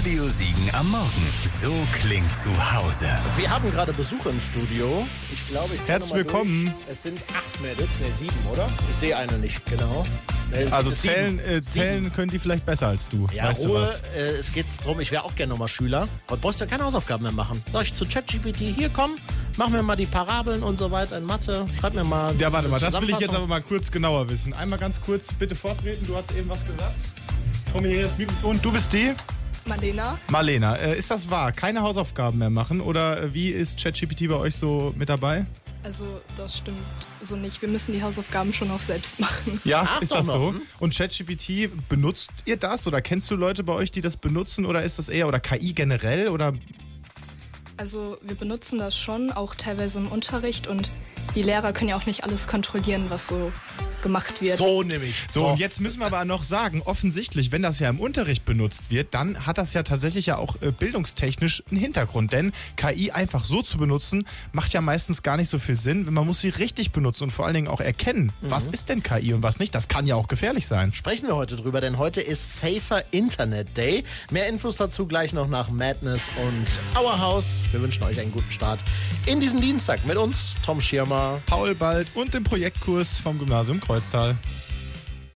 Radio Siegen am Morgen. So klingt zu Hause. Wir haben gerade Besuch im Studio. Ich glaube, ich Herzlich willkommen. Es sind 8 Mädels, 7, oder? Ich sehe eine nicht, genau. Also Es sind zählen können die vielleicht besser als du. Ja, weißt Ruhe, du was? es geht darum, ich wäre auch gerne nochmal Schüler. Und brauchst ja keine Hausaufgaben mehr machen. Sag ich zu ChatGPT, hier komm, mach mir mal die Parabeln und so weiter in Mathe. Schreib mir mal. Ja, warte mal, das will ich jetzt Zusammenfassung. aber mal kurz genauer wissen. Einmal ganz kurz, bitte vortreten, du hast eben was gesagt. Komm hier das Mikrofon. Du bist die? Marlena. Ist das wahr? Keine Hausaufgaben mehr machen? Oder wie ist ChatGPT bei euch so mit dabei? Also das stimmt so nicht. Wir müssen die Hausaufgaben schon auch selbst machen. Ja, Ach, ist doch das noch. so? Und ChatGPT, benutzt ihr das? Oder kennst du Leute bei euch, die das benutzen? Oder ist das eher, oder KI generell? Oder? Also wir benutzen das schon, auch teilweise im Unterricht. Und die Lehrer können ja auch nicht alles kontrollieren, was so gemacht wird. So nämlich. So, und jetzt müssen wir aber noch sagen, offensichtlich, wenn das ja im Unterricht benutzt wird, dann hat das ja tatsächlich ja auch bildungstechnisch einen Hintergrund. Denn KI einfach so zu benutzen, macht ja meistens gar nicht so viel Sinn. Man muss sie richtig benutzen und vor allen Dingen auch erkennen, was ist denn KI und was nicht. Das kann ja auch gefährlich sein. Sprechen wir heute drüber, denn heute ist Safer Internet Day. Mehr Infos dazu gleich noch nach Madness und Our House. Wir wünschen euch einen guten Start in diesen Dienstag mit uns, Tom Schirmer. Paul Bald und dem Projektkurs vom Gymnasium Kreuztal.